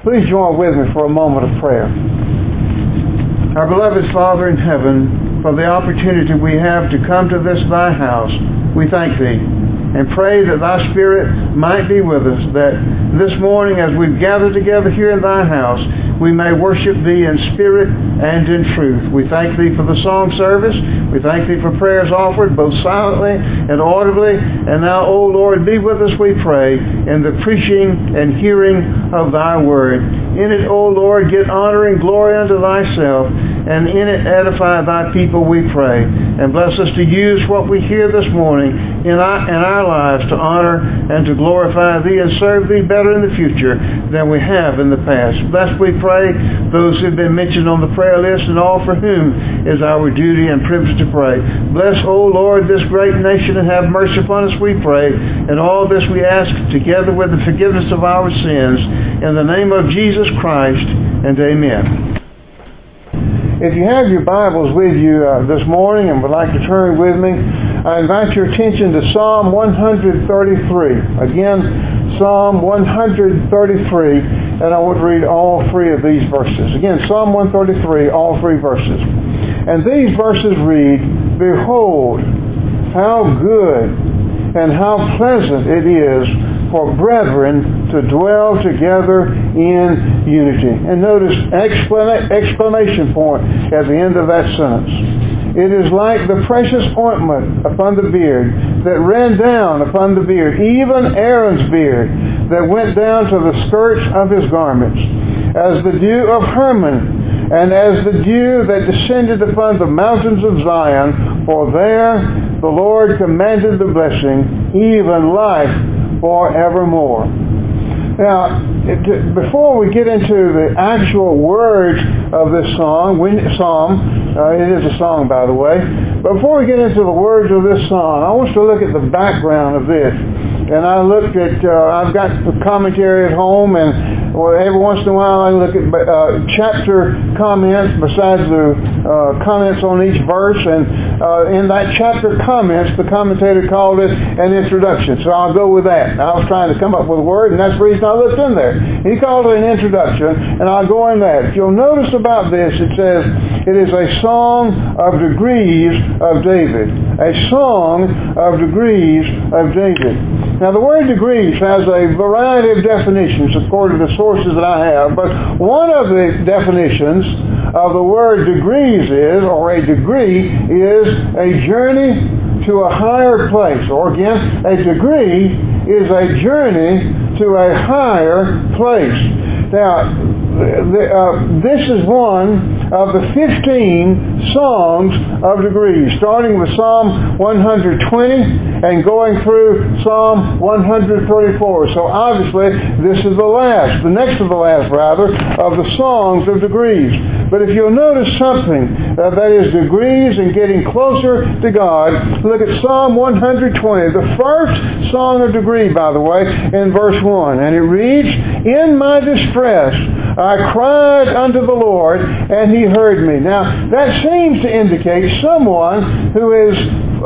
Please join with me for a moment of prayer. Our beloved Father in heaven, for the opportunity we have to come to this thy house, we thank thee and pray that thy Spirit might be with us, that this morning as we've gathered together here in thy house, we may worship thee in spirit and in truth. We thank thee for the song service. We thank thee for prayers offered both silently and audibly. And now, O Lord, be with us, we pray, in the preaching and hearing of thy word. In it, O Lord, get honor and glory unto thyself, and in it edify thy people, we pray. And bless us to use what we hear this morning in our lives to honor and to glorify thee and serve thee better in the future than we have in the past. Bless, we pray, those who have been mentioned on the prayer list and all for whom is our duty and privilege to pray. Bless, O Lord, this great nation and have mercy upon us, we pray. And all this we ask together with the forgiveness of our sins in the name of Jesus Christ, and amen. If you have your Bibles with you this morning and would like to turn with me, I invite your attention to Psalm 133. Again, Psalm 133, and I want to read all three of these verses. Again, Psalm 133, all three verses. And these verses read, Behold, how good and how pleasant it is for brethren to dwell together in unity. And notice exclamation point at the end of that sentence. It is like the precious ointment upon the beard that ran down upon the beard, even Aaron's beard that went down to the skirts of his garments, as the dew of Hermon, and as the dew that descended upon the mountains of Zion, for there the Lord commanded the blessing, even life forevermore. Now, before we get into the actual words of this song, it is a song, by the way, but before we get into the words of this song, I want you to look at the background of this. And I looked at, I've got the commentary at home, and every once in a while I look at chapter comments besides the comments on each verse, and in that chapter comments, the commentator called it an introduction. So I'll go with that. I was trying to come up with a word, and that's the reason I looked in there. He called it an introduction, and I'll go in that. If you'll notice about this, it says, it is a song of degrees of David. A song of degrees of David. Now, the word degrees has a variety of definitions according to sources that I have, but one of the definitions of the word degrees is, or a degree, is a journey to a higher place. Or again, a degree is a journey to a higher place. Now, this is one of the 15 songs of degrees, starting with Psalm 120 and going through Psalm 134. So obviously, this is the next to the last, of the songs of degrees. But if you'll notice something that is degrees and getting closer to God, look at Psalm 120, the first song of degree, by the way, in verse 1. And it reads, In my distress I cried unto the Lord, and He heard me. Now, that seems to indicate someone who is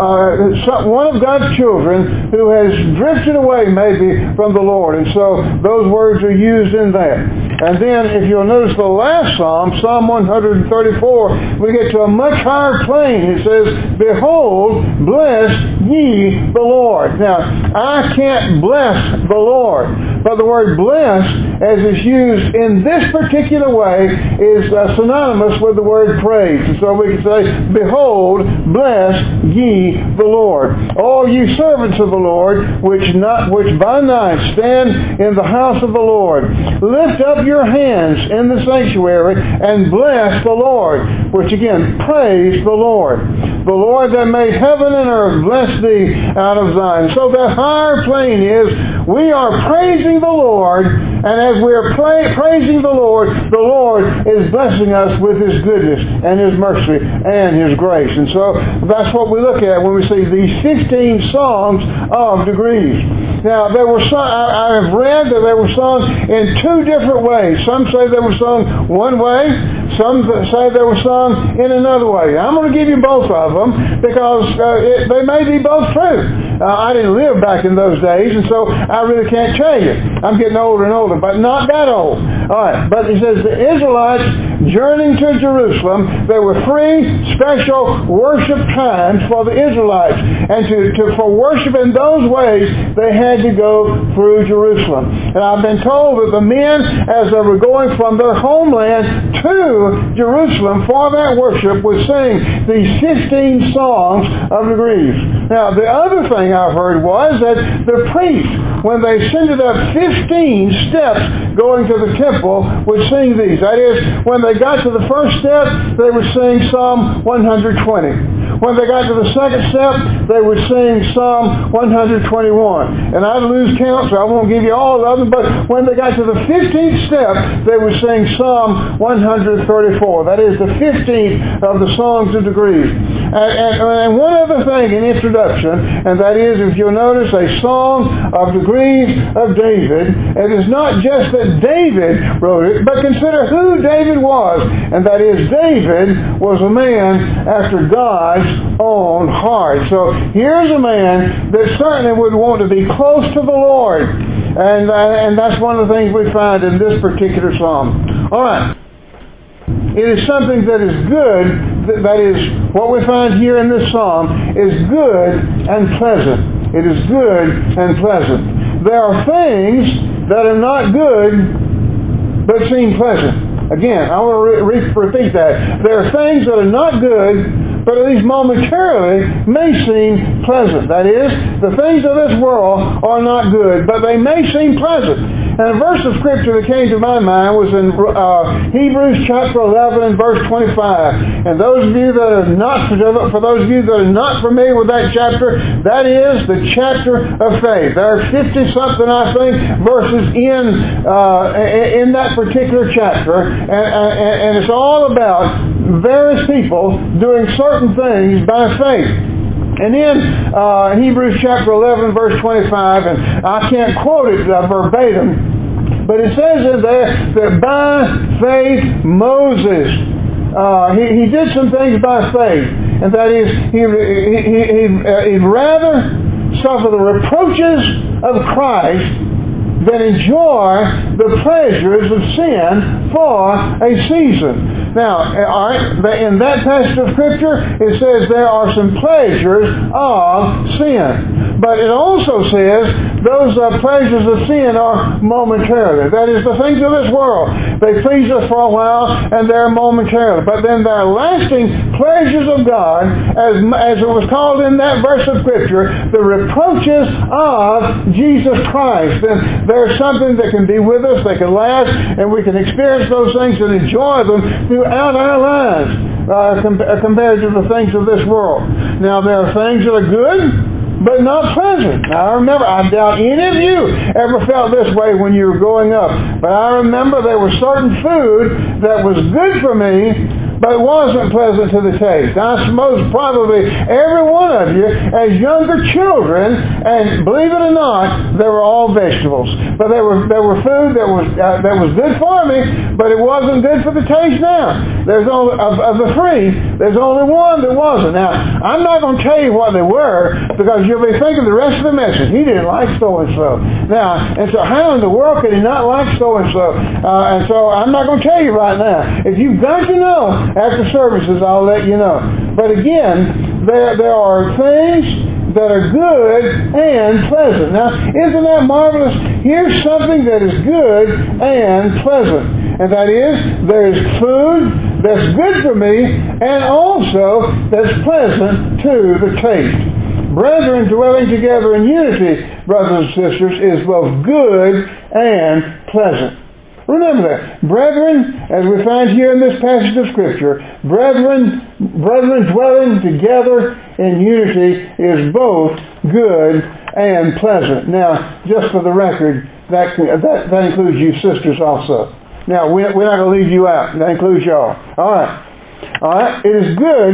one of God's children who has drifted away maybe from the Lord. And so those words are used in that. And then if you'll notice the last Psalm, Psalm 134, we get to a much higher plane. It says, Behold, bless ye the Lord. Now, I can't bless the Lord, but the word bless, as is used in this particular way, is synonymous with the word praise. And so we can say, Behold, bless ye the Lord. All you servants of the Lord, which by night stand in the house of the Lord, lift up your hands in the sanctuary and bless the Lord. Which again, praise the Lord. The Lord that made heaven and earth, bless thee out of Zion. So that higher plane is, we are praising the Lord, and as we are praising the Lord is blessing us with His goodness and His mercy and His grace. And so that's what we look at when we see these 15 songs of degrees. Now, I have read that they were sung in two different ways. Some say they were sung one way. Some say they were sung in another way. I'm going to give you both of them because they may be both true. I didn't live back in those days, and so I really can't tell you. I'm getting older and older, but not that old. All right, but it says the Israelites journeying to Jerusalem, there were 3 special worship times for the Israelites. And for worship in those ways, they had to go through Jerusalem. And I've been told that the men, as they were going from their homeland to Jerusalem for that worship, would sing these 15 songs of degrees. Now, the other thing I've heard was that the priests, when they ascended up 15 steps going to the temple, would sing these. That is, when they got to the first step, they would sing Psalm 120. When they got to the second step, they would sing Psalm 121. And I'd lose count, so I won't give you all of them, but when they got to the 15th step, they would sing Psalm 134. That is the 15th of the songs of degrees. And one other thing in introduction, and that is, if you'll notice, a song of degrees of David. It is not just that David wrote it, but consider who David was. And that is, David was a man after God's own heart. So here's a man that certainly would want to be close to the Lord. And that's one of the things we find in this particular psalm. All right. It is something that is good, that is, what we find here in this psalm is good and pleasant. It is good and pleasant. There are things that are not good, but seem pleasant. Again, I want to repeat that. There are things that are not good, but at least momentarily may seem pleasant. That is, the things of this world are not good, but they may seem pleasant. And a verse of Scripture that came to my mind was in Hebrews chapter 11 and verse 25. And those of you that are not, for those of you that are not familiar with that chapter, that is the chapter of faith. There are 50-something, I think, verses in that particular chapter. And it's all about various people doing certain things by faith. And in Hebrews chapter 11, verse 25, and I can't quote it verbatim, but it says in there that by faith Moses, he did some things by faith, and that is he'd rather suffer the reproaches of Christ than enjoy the pleasures of sin for a season. Now, all right, in that passage of Scripture, it says there are some pleasures of sin. But it also says those pleasures of sin are momentarily. That is, the things of this world. They please us for a while, and they're momentarily. But then there are lasting pleasures of God, as it was called in that verse of Scripture, the reproaches of Jesus Christ. And there's something that can be with us, they can last, and we can experience those things and enjoy them throughout our lives compared to the things of this world. Now, there are things that are good, but not pleasant. Now, I doubt any of you ever felt this way when you were growing up. But I remember there was certain food that was good for me, but it wasn't pleasant to the taste. I suppose probably every one of you, as younger children, and believe it or not, they were all vegetables. But there were food that was good for me, but it wasn't good for the taste now. There's only of the three, there's only one that wasn't. Now, I'm not going to tell you what they were, because you'll be thinking the rest of the message, he didn't like so-and-so. Now, and so how in the world could he not like so-and-so? And so I'm not going to tell you right now. If you've got to know, after services, I'll let you know. But again, there are things that are good and pleasant. Now, isn't that marvelous? Here's something that is good and pleasant. And that is, there's food that's good for me and also that's pleasant to the taste. Brethren dwelling together in unity, brothers and sisters, is both good and pleasant. Remember that. Brethren, as we find here in this passage of Scripture, brethren dwelling together in unity is both good and pleasant. Now, just for the record, that includes you sisters also. Now, we're not going to leave you out. That includes y'all. All right. It is good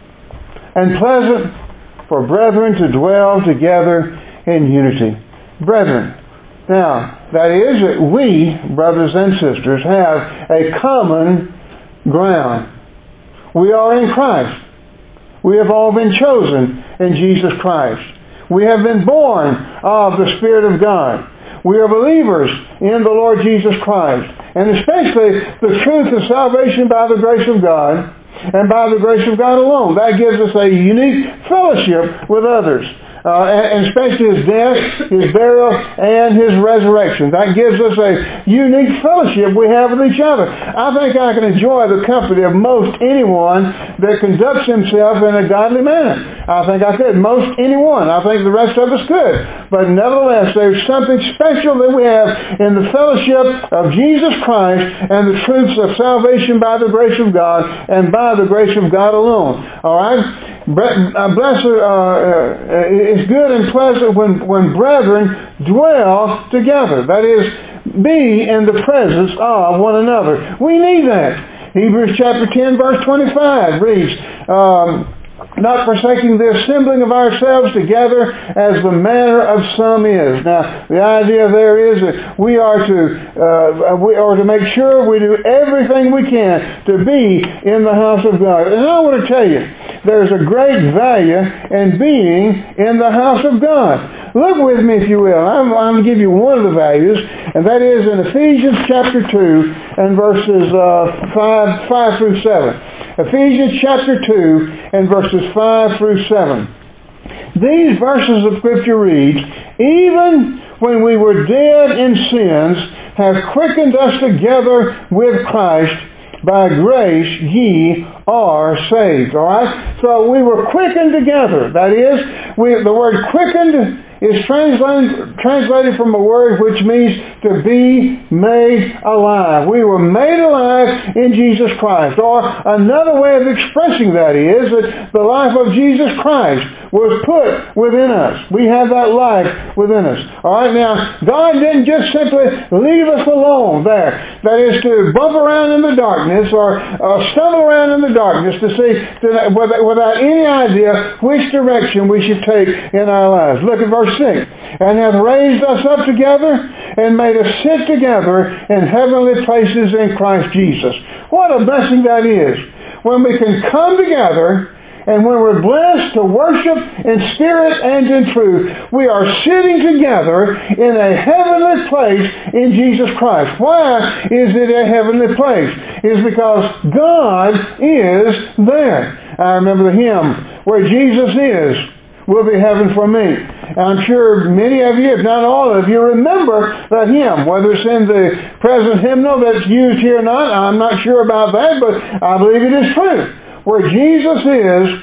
and pleasant for brethren to dwell together in unity. Brethren. Now, that is that we, brothers and sisters, have a common ground. We are in Christ. We have all been chosen in Jesus Christ. We have been born of the Spirit of God. We are believers in the Lord Jesus Christ. And especially the truth of salvation by the grace of God and by the grace of God alone. That gives us a unique fellowship with others. And especially His death, His burial, and His resurrection. That gives us a unique fellowship we have with each other. I think I can enjoy the company of most anyone that conducts himself in a godly manner. I think I could. Most anyone. I think the rest of us could. But nevertheless, there's something special that we have in the fellowship of Jesus Christ and the truths of salvation by the grace of God and by the grace of God alone. All right? It's good and pleasant when brethren dwell together. That is, be in the presence of one another. We need that. Hebrews chapter 10 verse 25 reads, not forsaking the assembling of ourselves together as the manner of some is. Now, the idea there is that we are to make sure we do everything we can to be in the house of God. And I want to tell you, there's a great value in being in the house of God. Look with me, if you will. I'm going to give you one of the values, and that is in Ephesians chapter 2 and verses 5 through 7. Ephesians chapter 2 and verses 5 through 7. These verses of Scripture reads, even when we were dead in sins, have quickened us together with Christ. By grace ye are saved. All right? So we were quickened together. That is, the word quickened is translated from a word which means to be made alive. We were made alive in Jesus Christ. Or another way of expressing that is that the life of Jesus Christ was put within us. We have that life within us. All right, now, God didn't just simply leave us alone there. That is, to bump around in the darkness or stumble around in the darkness to see without any idea which direction we should take in our lives. Look at verse 6. And hath raised us up together and made us sit together in heavenly places in Christ Jesus. What a blessing that is. When we can come together and when we're blessed to worship in spirit and in truth, we are sitting together in a heavenly place in Jesus Christ. Why is it a heavenly place? It's because God is there. I remember the hymn, where Jesus is, will be heaven for me. And I'm sure many of you, if not all of you, remember that hymn. Whether it's in the present hymnal that's used here or not, I'm not sure about that, but I believe it is true. Where Jesus is,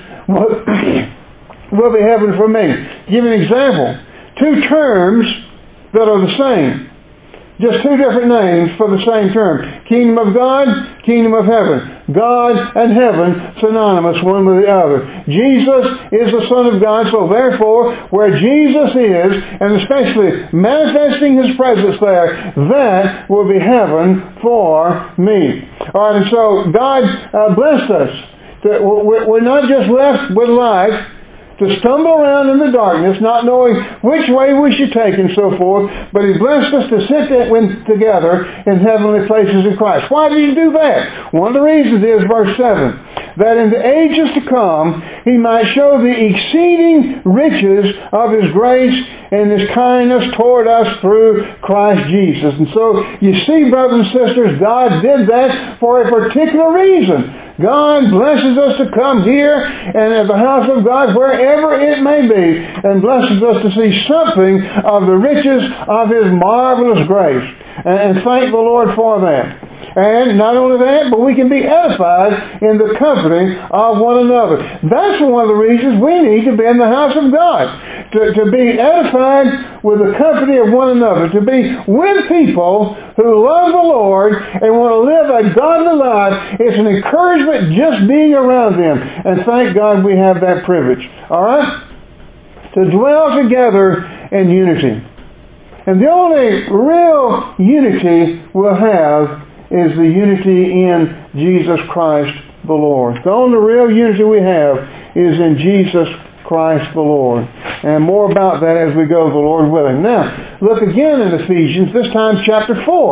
will be heaven for me. Give you an example. Two terms that are the same. Just two different names for the same term. Kingdom of God, kingdom of heaven. God and heaven synonymous one with the other. Jesus is the Son of God, so therefore, where Jesus is, and especially manifesting His presence there, that will be heaven for me. All right, and so God blessed us. We're not just left with life to stumble around in the darkness, not knowing which way we should take and so forth, but He blessed us to sit together in heavenly places in Christ. Why did He do that? One of the reasons is verse 7, that in the ages to come He might show the exceeding riches of His grace and His kindness toward us through Christ Jesus. And so, you see, brothers and sisters, God did that for a particular reason. God blesses us to come here and at the house of God, wherever it may be, and blesses us to see something of the riches of His marvelous grace. And thank the Lord for that. And not only that, but we can be edified in the company of one another. That's one of the reasons we need to be in the house of God. To be edified with the company of one another. To be with people who love the Lord and want to live a godly life. It's an encouragement just being around them. And thank God we have that privilege. All right? To dwell together in unity. And the only real unity we'll have is the unity in Jesus Christ the Lord. The only real unity we have is in Jesus Christ the Lord. And more about that as we go, the Lord willing. Now, look again in Ephesians, this time chapter 4.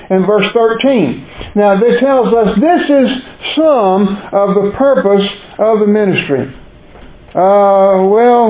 and verse 13. Now, it tells us this is some of the purpose of the ministry. I'll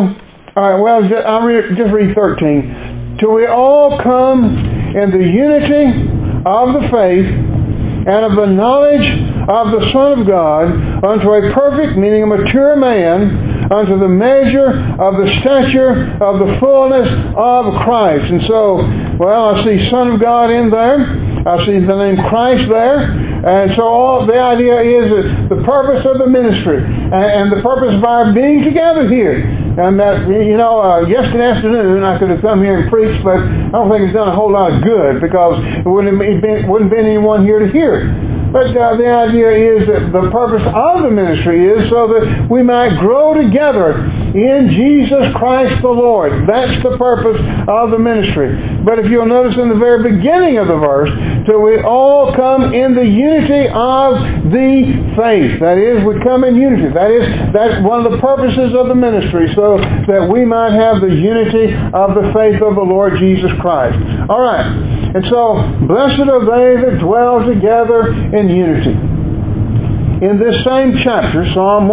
just read 13. Till we all come in the unity of the faith and of the knowledge of the Son of God, unto a perfect, meaning a mature man, unto the measure of the stature of the fullness of Christ. And so, I see Son of God in there. I see the name Christ there. And so the idea is that the purpose of the ministry and the purpose of our being together here. And that, yesterday afternoon I could have come here and preached, but I don't think it's done a whole lot of good because there wouldn't have been anyone here to hear it. But the idea is that the purpose of the ministry is so that we might grow together in Jesus Christ the Lord. That's the purpose of the ministry. But if you'll notice in the very beginning of the verse, till we all come in the unity of the faith. That is, we come in unity. That's one of the purposes of the ministry, so that we might have the unity of the faith of the Lord Jesus Christ. All right. And so, blessed are they that dwell together in unity. In this same chapter, Psalm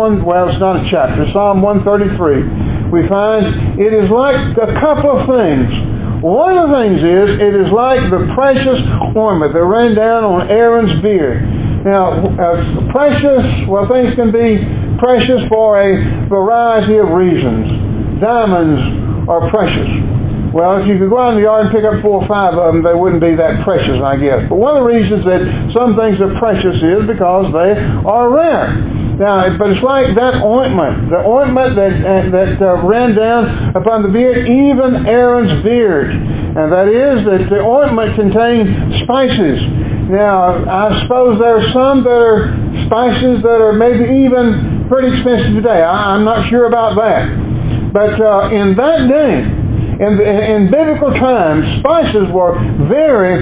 133, we find it is like a couple of things. One of the things is, it is like the precious ointment that ran down on Aaron's beard. Now, things can be precious for a variety of reasons. Diamonds are precious. Well, if you could go out in the yard and pick up 4 or 5 of them, they wouldn't be that precious, I guess. But one of the reasons that some things are precious is because they are rare. Now, but it's like that ointment. The ointment that ran down upon the beard, even Aaron's beard. And that is that the ointment contained spices. Now, I suppose there are some that are spices that are maybe even pretty expensive today. I'm not sure about that. But in that day, in biblical times, spices were very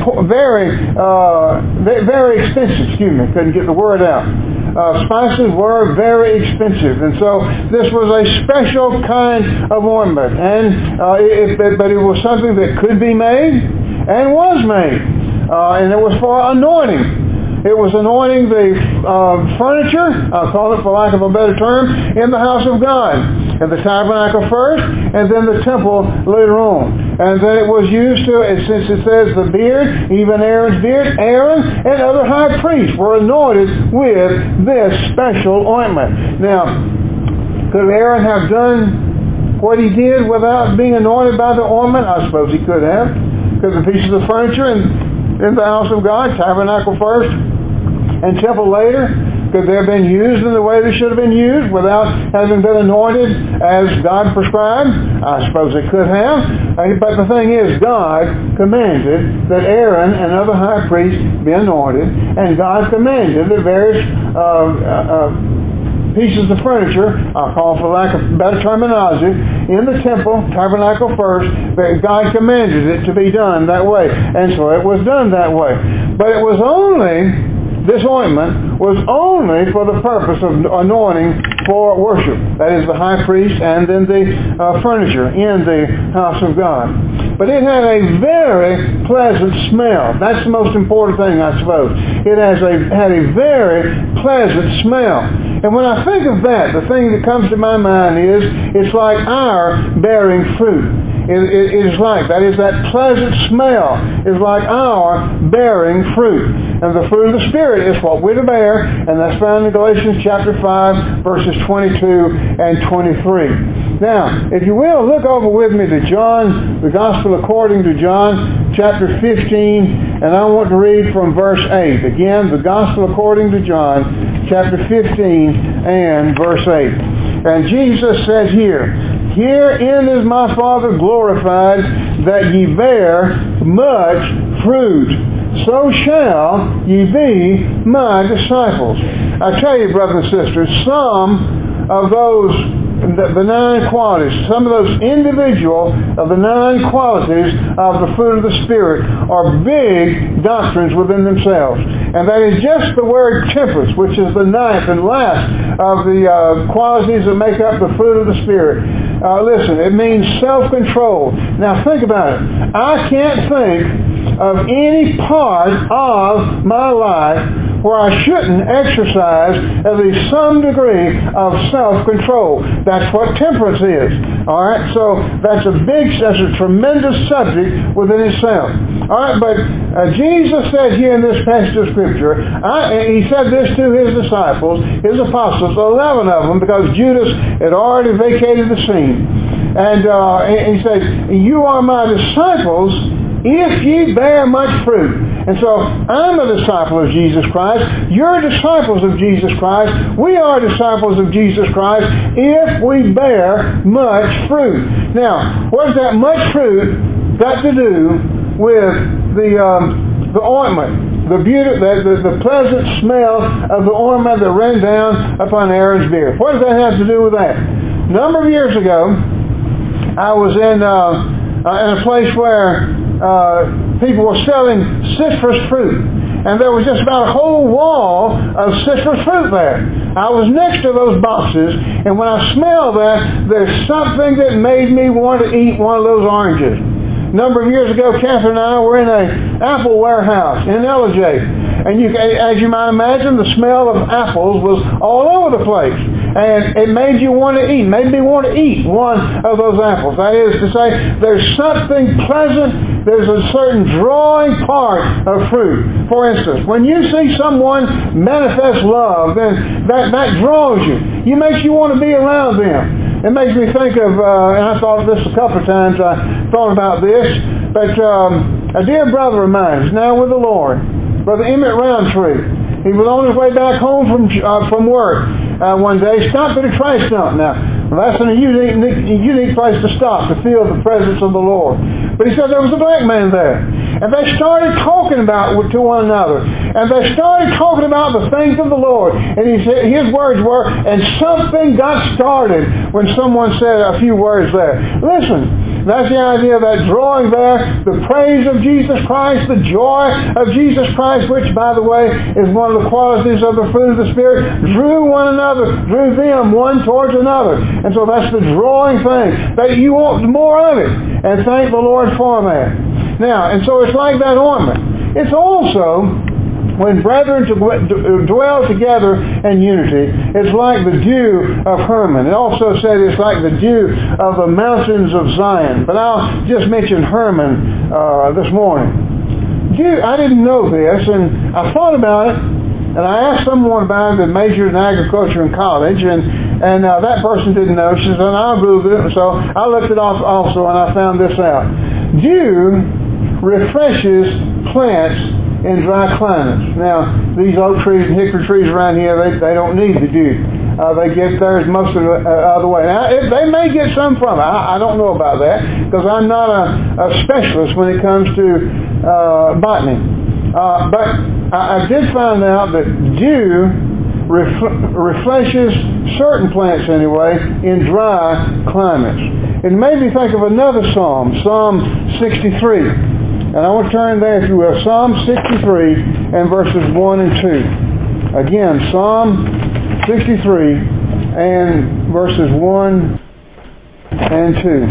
expensive. Couldn't get the word out. Spices were very expensive, and so this was a special kind of ointment. But it was something that could be made and was made, and it was for anointing. It was anointing the furniture, I'll call it for lack of a better term, in the house of God. And the tabernacle first, and then the temple later on. And then it was used to, since it says the beard, even Aaron's beard, Aaron and other high priests were anointed with this special ointment. Now, could Aaron have done what he did without being anointed by the ointment? I suppose he could have. Because the pieces of furniture in the house of God, tabernacle first and temple later, could they have been used in the way they should have been used without having been anointed as God prescribed? I suppose they could have. But the thing is, God commanded that Aaron and other high priests be anointed, and God commanded that various pieces of furniture, I'll call for lack of better terminology, in the temple, tabernacle first, that God commanded it to be done that way. And so it was done that way. But it was only, this ointment was only for the purpose of anointing for worship. That is the high priest and then the furniture in the house of God. But it had a very pleasant smell. That's the most important thing, I suppose. It had a very pleasant smell. And when I think of that, the thing that comes to my mind is, it's like our bearing fruit. It is like, that is, that pleasant smell is like our bearing fruit. And the fruit of the Spirit is what we're to bear, and that's found in Galatians chapter 5, verses 22 and 23. Now, if you will, look over with me to John, the Gospel according to John, chapter 15, and I want to read from verse 8. Again, the Gospel according to John, chapter 15 and verse 8. And Jesus said here, "Herein is my Father glorified, that ye bear much fruit. So shall ye be my disciples." I tell you, brothers and sisters, some of those, the 9 qualities, some of those individual of the 9 qualities of the fruit of the Spirit are big doctrines within themselves. And that is just the word temperance, which is the 9th and last of the qualities that make up the fruit of the Spirit. Listen, it means self-control. Now think about it. I can't think of any part of my life where I shouldn't exercise at least some degree of self-control. That's what temperance is. All right, so that's a tremendous subject within itself. All right, but Jesus said here in this passage of Scripture, he said this to his disciples, his apostles, 11 of them, because Judas had already vacated the scene. And he said, you are my disciples if ye bear much fruit. And so I'm a disciple of Jesus Christ. You're disciples of Jesus Christ. We are disciples of Jesus Christ if we bear much fruit. Now, what has that much fruit got to do with the ointment, the beauty, the pleasant smell of the ointment that ran down upon Aaron's beard? What does that have to do with that? A number of years ago, I was in a place where people were selling citrus fruit. And there was just about a whole wall of citrus fruit there. I was next to those boxes, and when I smelled that, there's something that made me want to eat one of those oranges. A number of years ago, Catherine and I were in an apple warehouse in Ellijay. And as you might imagine, the smell of apples was all over the place. And it made you want to eat, made me want to eat one of those apples. That is to say, there's something pleasant, there's a certain drawing part of fruit. For instance, when you see someone manifest love, then that draws you. It makes you want to be around them. It makes me think of, and I thought of this a couple of times, I thought about this, but a dear brother of mine is now with the Lord, Brother Emmett Roundtree. He was on his way back home from work one day, stopped at a trash dump. Now, that's a unique place to stop, to feel the presence of the Lord. But he said there was a black man there. And they started talking about to one another. And they started talking about the things of the Lord. And he said, his words were, and something got started when someone said a few words there. Listen, that's the idea of that drawing there, the praise of Jesus Christ, the joy of Jesus Christ, which, by the way, is one of the qualities of the fruit of the Spirit, drew one another, drew them one towards another. And so that's the drawing thing, that you want more of it. And thank the Lord for that. Now, and so it's like that ointment. It's also, when brethren dwell together in unity, it's like the dew of Hermon. It also said it's like the dew of the mountains of Zion. But I'll just mention Hermon this morning. Dew, I didn't know this, and I thought about it, and I asked someone about it that majored in agriculture in college, and that person didn't know. She said, I'll Google it. So I looked it up also, and I found this out. Dew refreshes plants in dry climates. Now, these oak trees and hickory trees around here, they don't need the dew. They get theirs most of the other way. Now, they may get some from it. I don't know about that, because I'm not a specialist when it comes to botany. But I did find out that dew refreshes certain plants anyway in dry climates. It made me think of another psalm, Psalm 63. And I want to turn there, if you will, Psalm 63 and verses 1 and 2. Again, Psalm 63 and verses 1 and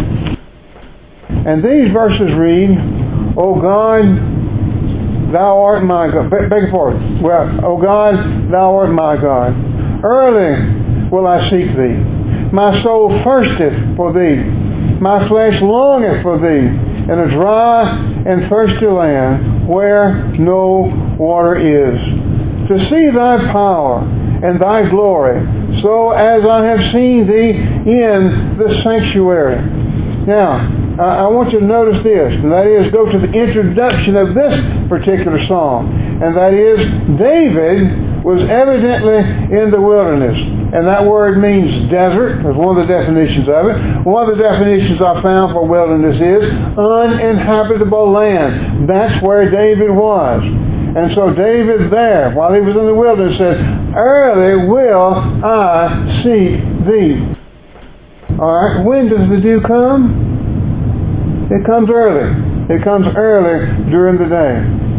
2. And these verses read, O God, Thou art my God. Beg your pardon. Well, O God, Thou art my God. Early will I seek Thee. My soul thirsteth for Thee. My flesh longeth for Thee in a dry and thirsty land where no water is, to see Thy power and Thy glory, so as I have seen Thee in the sanctuary. Now, I want you to notice this, and that is, go to the introduction of this particular psalm, and that is, David was evidently in the wilderness. And that word means desert. That's one of the definitions of it. One of the definitions I found for wilderness is uninhabitable land. That's where David was. And so David there, while he was in the wilderness, said, Early will I seek Thee. All right, when does the dew come? It comes early. It comes early during the day.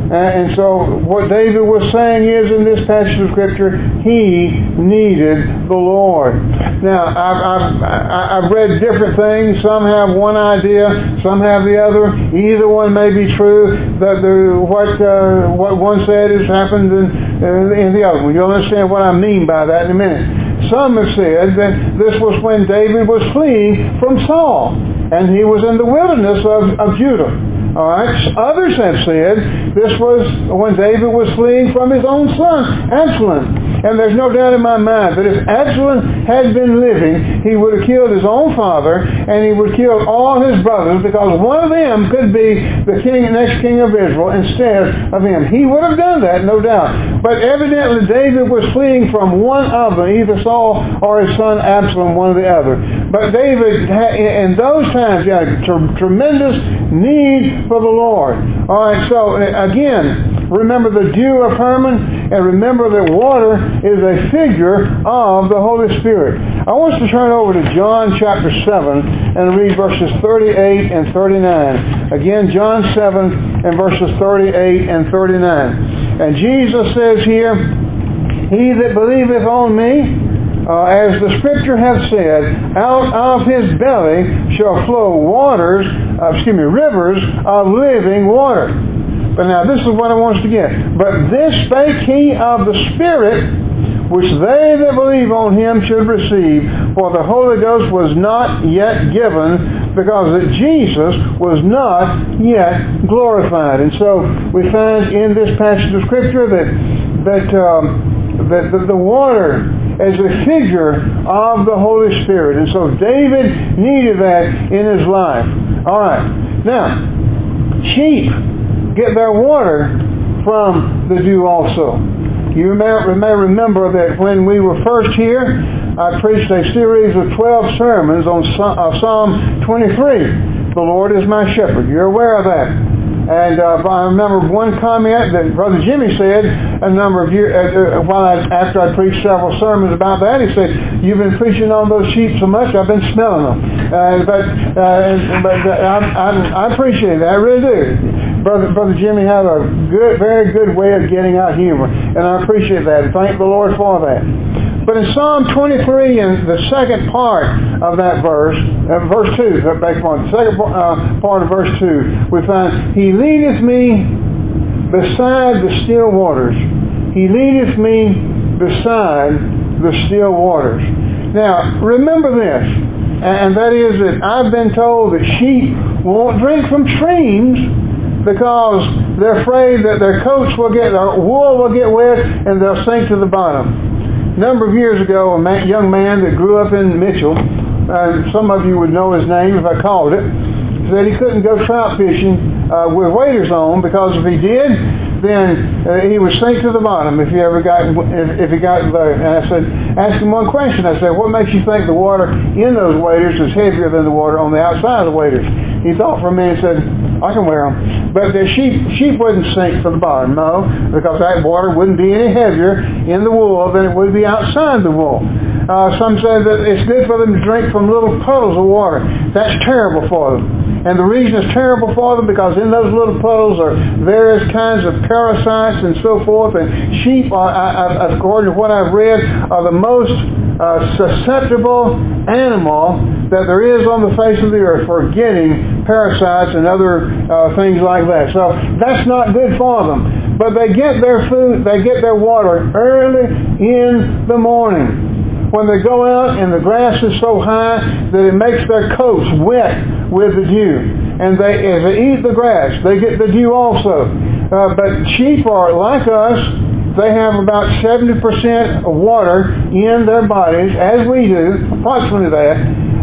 And so what David was saying is in this passage of Scripture, he needed the Lord. Now, I've read different things. Some have one idea, some have the other. Either one may be true. That what one said has happened in the other one. You'll understand what I mean by that in a minute. Some have said that this was when David was fleeing from Saul, and he was in the wilderness of Judah. All right. Others have said this was when David was fleeing from his own son, Absalom. And there's no doubt in my mind that if Absalom had been living, he would have killed his own father, and he would kill all his brothers, because one of them could be the next king of Israel instead of him. He would have done that, no doubt. But evidently David was fleeing from one of them, either Saul or his son Absalom, one or the other. But David, in those times, had a tremendous need for the Lord. All right, so again, remember the dew of Hermon, and remember that water is a figure of the Holy Spirit. I want us to turn over to John chapter 7 and read verses 38 and 39. Again, John 7 and verses 38 and 39. And Jesus says here, "He that believeth on me, as the Scripture hath said, out of his belly shall flow rivers of living water." But now this is what I want us to get. "But this spake he of the Spirit, which they that believe on him should receive, for the Holy Ghost was not yet given, because that Jesus was not yet glorified." And so we find in this passage of Scripture that the water as a figure of the Holy Spirit. And so David needed that in his life. All right. Now, sheep get their water from the dew also. You may remember that when we were first here, I preached a series of 12 sermons on Psalm 23. The Lord is my shepherd. You're aware of that. And I remember one comment that Brother Jimmy said a number of years, after I preached several sermons about that. He said, "You've been preaching on those sheep so much, I've been smelling them." But I appreciate that. I really do. Brother Jimmy had a very good way of getting out humor, and I appreciate that. And thank the Lord for that. But in Psalm 23, in the second part of that verse 2, the second part of verse 2, we find, "He leadeth me beside the still waters. He leadeth me beside the still waters." Now, remember this, and that is that I've been told that sheep won't drink from streams because they're afraid that their wool will get wet and they'll sink to the bottom. A number of years ago, a young man that grew up in Mitchell, some of you would know his name if I called it, said he couldn't go trout fishing with waders on, because if he did, then he would sink to the bottom if he got there. And I said, ask him one question. I said, "What makes you think the water in those waders is heavier than the water on the outside of the waders?" He thought for a minute and said, "I can wear them." But the sheep wouldn't sink to the bottom, no, because that water wouldn't be any heavier in the wool than it would be outside the wool. Some say that it's good for them to drink from little puddles of water. That's terrible for them. And the reason it's terrible for them, because in those little puddles are various kinds of parasites and so forth. And sheep, according to what I've read, are the most susceptible animal that there is on the face of the earth for getting parasites and other things like that. So that's not good for them. But they get their food, they get their water early in the morning, when they go out and the grass is so high that it makes their coats wet with the dew. And as they eat the grass, they get the dew also. But sheep are like us. They have about 70% of water in their bodies, as we do, approximately that.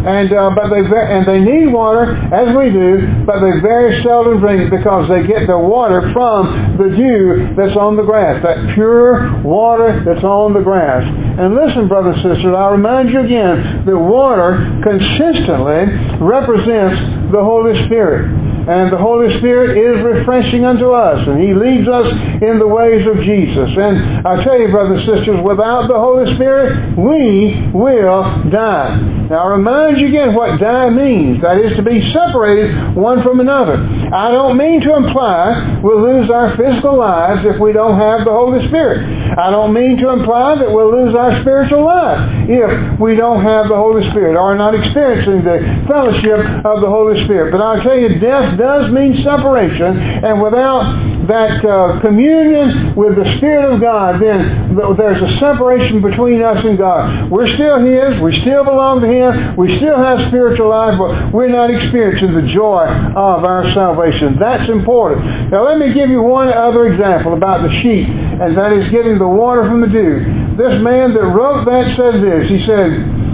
But they need water, as we do, but they very seldom drink it, because they get their water from the dew that's on the grass, that pure water that's on the grass. And listen, brothers and sisters, I'll remind you again that water consistently represents the Holy Spirit. And the Holy Spirit is refreshing unto us, and He leads us in the ways of Jesus. And I tell you, brothers and sisters, without the Holy Spirit, we will die. Now I remind you again what die means. That is to be separated one from another. I don't mean to imply we'll lose our physical lives if we don't have the Holy Spirit. I don't mean to imply that we'll lose our spiritual life if we don't have the Holy Spirit or are not experiencing the fellowship of the Holy Spirit. But I'll tell you, death does mean separation, and without that communion with the Spirit of God, then there's a separation between us and God. We're still His, we still belong to Him, we still have spiritual life, but we're not experiencing the joy of our salvation. That's important. Now let me give you one other example about the sheep, and that is getting the water from the dew. This man that wrote that said this. He said,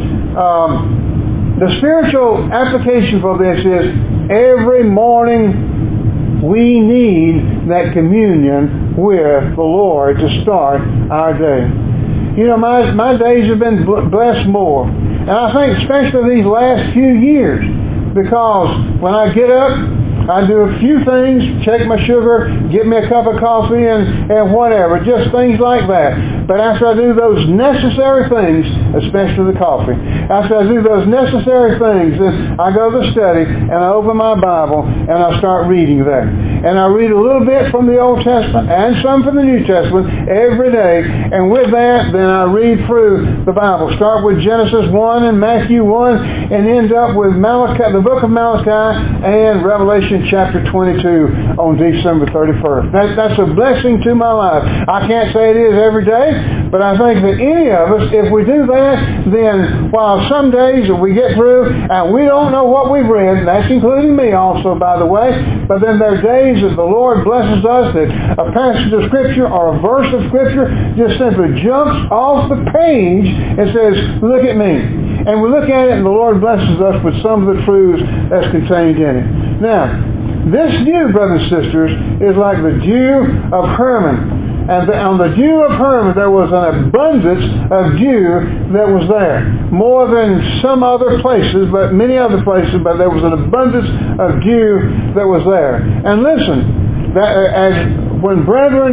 the spiritual application for this is every morning we need that communion with the Lord to start our day. You know, my days have been blessed more. And I think especially these last few years, because when I get up, I do a few things, check my sugar, get me a cup of coffee and whatever, just things like that. But after I do those necessary things, especially the coffee, after I do those necessary things, then I go to the study and I open my Bible and I start reading there. And I read a little bit from the Old Testament and some from the New Testament every day. And with that, then I read through the Bible. Start with Genesis 1 and Matthew 1 and end up with Malachi, the book of Malachi and Revelation chapter 22 on December 31st. That's a blessing to my life. I can't say it is every day, but I think that any of us, if we do that, then while some days we get through and we don't know what we've read, and that's including me also, by the way, but then there are days that the Lord blesses us that a passage of Scripture or a verse of Scripture just simply jumps off the page and says, look at me. And we look at it and the Lord blesses us with some of the truths that's contained in it. Now, this dew, brothers and sisters, is like the dew of Hermon. And on the dew of Hermon, there was an abundance of dew that was there. More than some other places, but many other places, but there was an abundance of dew that was there. And listen, when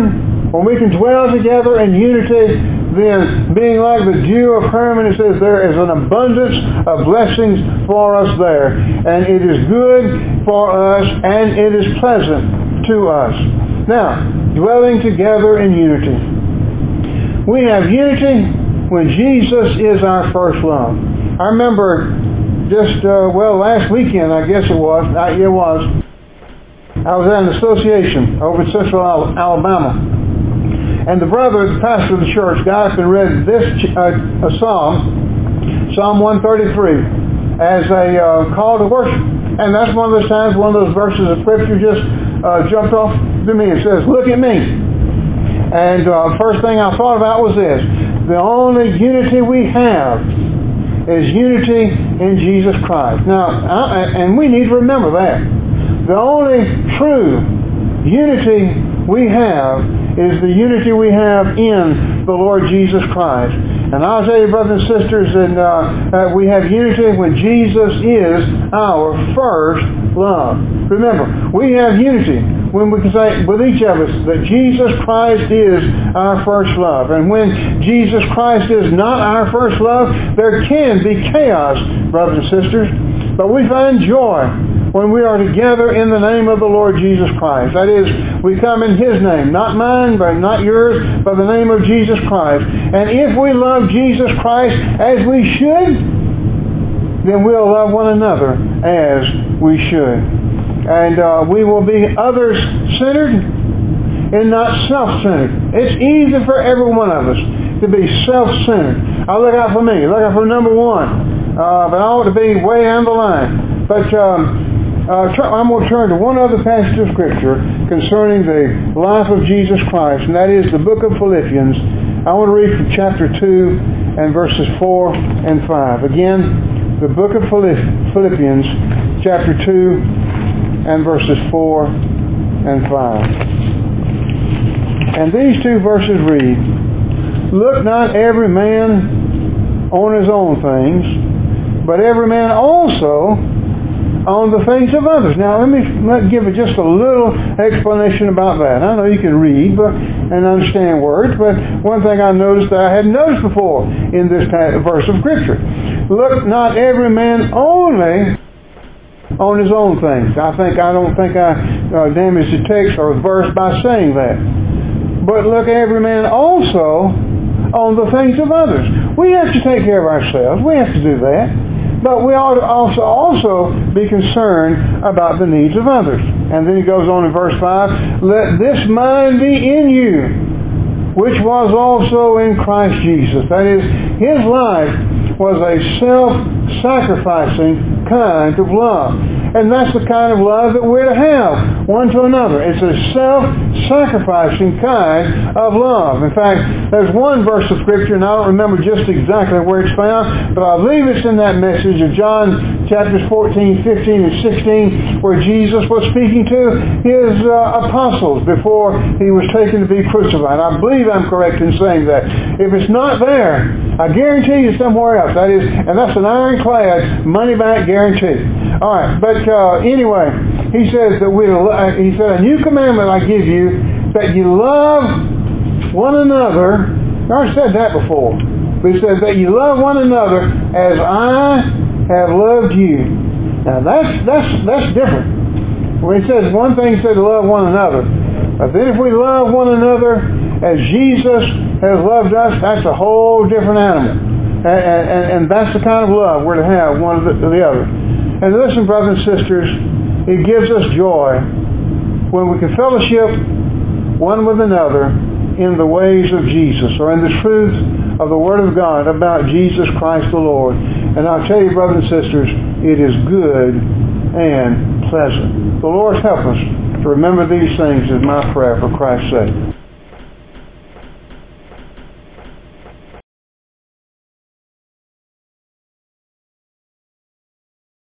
we can dwell together in unity, then being like the dew of Hermon, it says there is an abundance of blessings for us there. And it is good for us and it is pleasant to us. Now, dwelling together in unity. We have unity when Jesus is our first love. I remember just, last weekend, I guess it was. I was at an association over in Central Alabama. And the brother, the pastor of the church, got up and read this Psalm 133, as a call to worship. And that's one of those times, one of those verses of Scripture just jumped off to me. It says, look at me. And first thing I thought about was this. The only unity we have is unity in Jesus Christ. Now, and we need to remember that. The only true unity we have is the unity we have in the Lord Jesus Christ. And I'll tell you, brothers and sisters, that we have unity when Jesus is our first love. Remember, we have unity when we can say with each of us that Jesus Christ is our first love. And when Jesus Christ is not our first love, there can be chaos, brothers and sisters. But we find joy when we are together in the name of the Lord Jesus Christ. That is, we come in His name, not mine, but not yours, but the name of Jesus Christ. And if we love Jesus Christ as we should, then we'll love one another as we should. And we will be others-centered and not self-centered. It's easy for every one of us to be self-centered. I'll look out for me. Look out for number one. But I ought to be way down the line. But I'm going to turn to one other passage of Scripture concerning the life of Jesus Christ, and that is the book of Philippians. I want to read from chapter 2 and verses 4 and 5. Again, the book of Philippians, chapter 2 and verses 4 and 5. And these two verses read, look not every man on his own things, but every man also on the things of others. Now, let me give it just a little explanation about that. I know you can read and understand words, but one thing I noticed that I hadn't noticed before in this verse of Scripture. look not every man only on his own things. I don't think I damaged the text or verse by saying that. But look every man also on the things of others. We have to take care of ourselves. We have to do that. But we ought to also be concerned about the needs of others. And then he goes on in verse 5, let this mind be in you, which was also in Christ Jesus. That is, his life was a self-sacrificing kind of love. And that's the kind of love that we're to have one to another. It's a self-sacrificing kind of love. In fact, there's one verse of Scripture, and I don't remember just exactly where it's found, but I believe it's in that message of John chapters 14, 15, and 16, where Jesus was speaking to his apostles before he was taken to be crucified. I believe I'm correct in saying that. If it's not there, I guarantee you somewhere else. That is, and that's an ironclad, money-back guarantee. All right, but anyway, he says that he said, a new commandment I give you, that you love one another. I already said that before. But he says that you love one another as I have loved you. Now that's different. When he says one thing, he said to love one another. But then if we love one another as Jesus has loved us, that's a whole different animal. And that's the kind of love we're to have one to the other. And listen, brothers and sisters, it gives us joy when we can fellowship one with another in the ways of Jesus, or in the truth of the Word of God about Jesus Christ the Lord. And I'll tell you, brothers and sisters, it is good and pleasant. The Lord help us to remember these things is my prayer for Christ's sake.